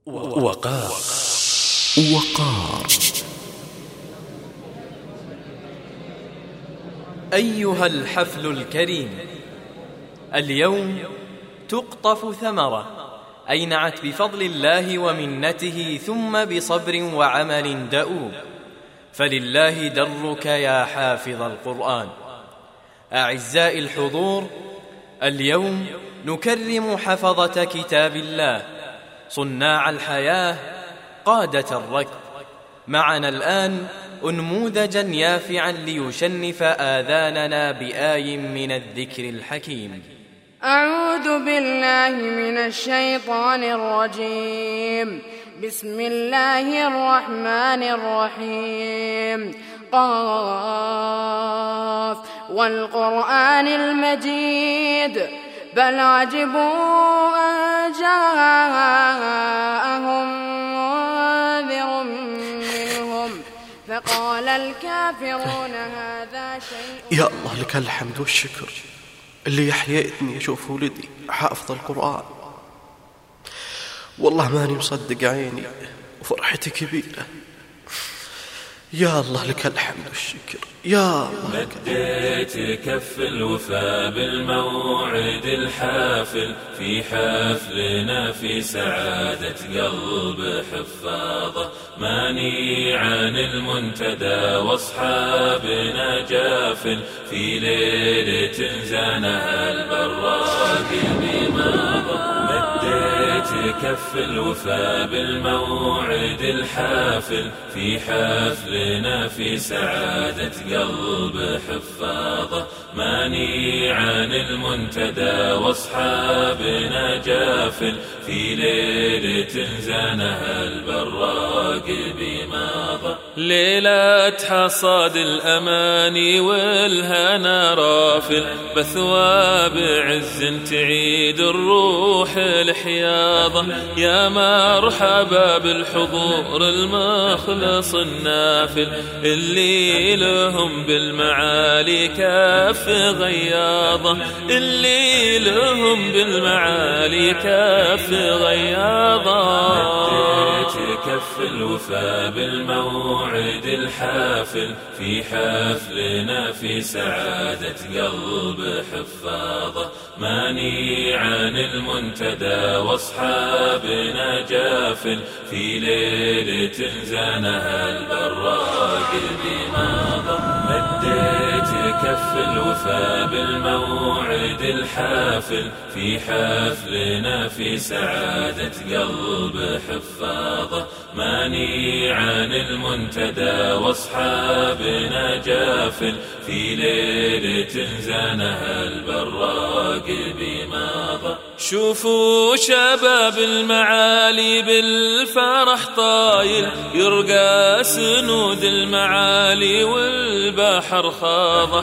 وقار. أيها الحفل الكريم، اليوم تقطف ثمرة أينعت بفضل الله ومنته، ثم بصبر وعمل دؤوب، فلله درك يا حافظ القرآن. أعزائي الحضور، اليوم نكرم حفظة كتاب الله، صناع الحياة، قادة الركب. معنا الآن أنموذجا يافعا ليشنف آذاننا بآي من الذكر الحكيم. أعوذ بالله من الشيطان الرجيم. بسم الله الرحمن الرحيم. قاف والقرآن المجيد، بل عجبوا أن جاءهم منذر منهم فقال الكافرون هذا شيء. يا الله لك الحمد والشكر اللي أحييتني أشوف ولدي حافظ القرآن. والله ماني مصدق عيني وفرحتي كبيرة. يا الله لك الحمد والشكر. يا الله مديت كف الوفا بالموعد الحافل، في حفلنا في سعادة قلب حفاظه، ماني عن المنتدى واصحابنا جافل، في ليلة زانها البراق بماضه. مديت كف الوفا بالموعد الحافل، في حفلنا في سعادة قلب حفاظه، ماني عن المنتدى واصحابنا جافل، في ليلة زانها البراق بماضه. ليلة حصاد الأماني والهنا رافل، بثواب عز تعيد الروح الحياضة، يا مرحبا بالحضور المخلص النافل، اللي لهم بالمعالي كف غياضة، اللي لهم بالمعالي كف غياضة. مديت كف الوفا بالموعد الحافل، في حفلنا في سعادة قلب حفاظه، ماني عن المنتدى واصحابنا جافل، في ليلة زانها البراق بماضه. مديت كف الوفا بالموعد الحافل، في حفلنا في سعادة قلب حفاظه، ماني عن المنتدى واصحابنا جافل، في ليلة زانها البراق بماضه. شوفوا شباب المعالي بالفرح طايل، يرقى سنود المعالي والبحر خاضه،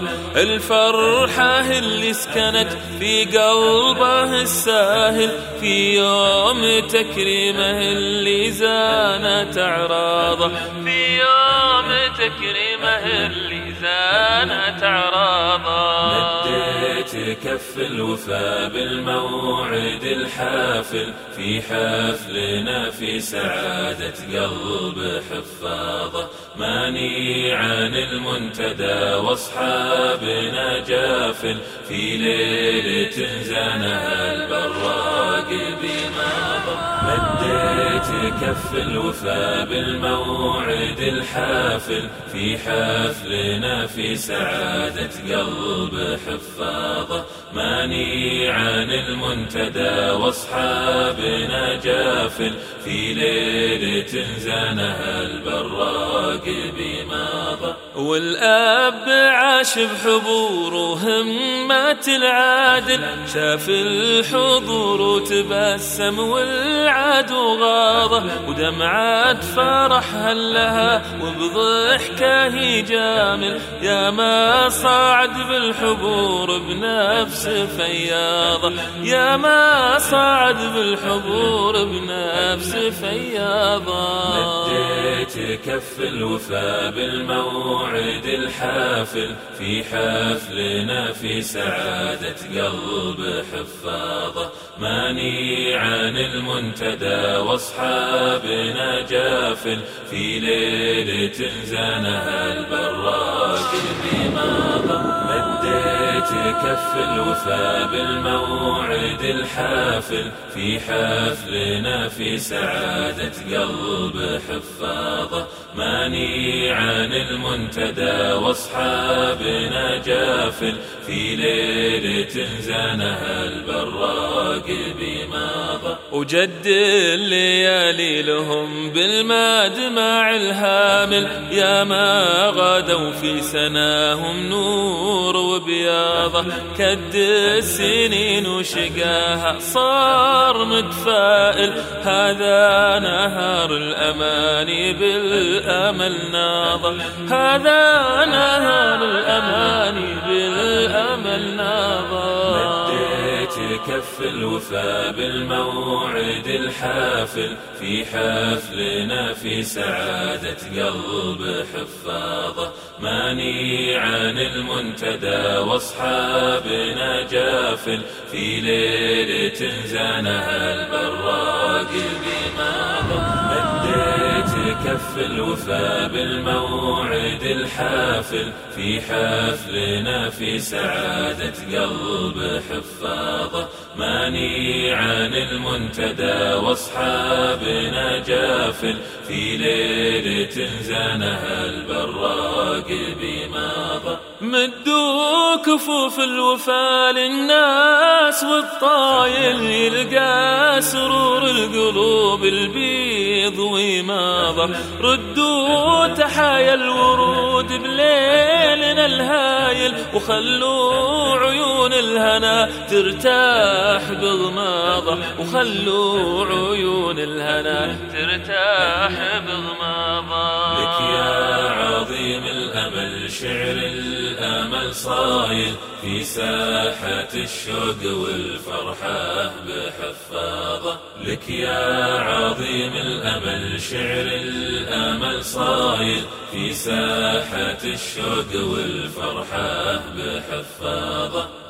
الفرحة اللي سكنت في قلبه الساهل، في يوم تكريمه اللي زانت أعراضه، في يوم تكريمه اللي زانت أعراضه. مديت كف الوفا بالموعد الحافل، في حفلنا في سعادة قلب حفاظه، ماني عن المنتدى واصحابنا جافل، في ليلة زانها البراق بماضه. مديت كف الوفا بالموعد الحافل، في حفلنا في سعادة قلب حفاظه، ماني عن المنتدى واصحابنا جافل، في ليلة زانها البراق بماضه. والأب عاش بحضور وهمة العادل، شاف الحضور وتبسم والعدو غاضه، ودمعة فرح هلها وبضحكه يجامل، يا ما صعد بالحضور بنفس فياضه، يا ما صعد بالحضور بنفس فياضه. مديت كف الوفا بالموعد الحافل، في حفلنا في سعادة قلب حفاظه، ماني عن المنتدى واصحابنا جافل في ليلة زانها البراق بماضى مديت كف الوفا بالموعد الحافل في حفلنا في سعادة قلب حفاظة ماني عن المنتدى واصحابنا جافل في ليلة زانها البراق بماضى وجد الليالي لهم بالمدمع الهامل يا ما غادوا في سناهم نور وبياضة كد السنين وشقاها صار متفائل هذا نهار الأماني بالأمل ناضى هذا نهار الأماني بالأمل ناضى كف الوفا بالموعد الحافل في حفلنا في سعادة قلب حفاظة ماني عن المنتدى واصحابنا جافل في ليلة زانها البراق بماضى مديت كف الوفا بالموعد الحافل في حفلنا في سعادة قلب حفاظة ماني عن المنتدى واصحابنا جافل في ليلة زانها البراق بماضى مدوا كفوف الوفا للناس والطايل يلقى سرور القلوب البيض وماضى ردوا تحايا الورود بليلنا الهايل وخلوا عيون الهنا ترتاح بغماضة وخلوا عيون الهنا ترتاح بغماضة لك يا عظيم الأمل شعر الأمل صايل في ساحة الشوق والفرحة بحفاظة لك يا عظيم الأمل شعر الأمل صايل في ساحة الشوق والفرحة بحفاظة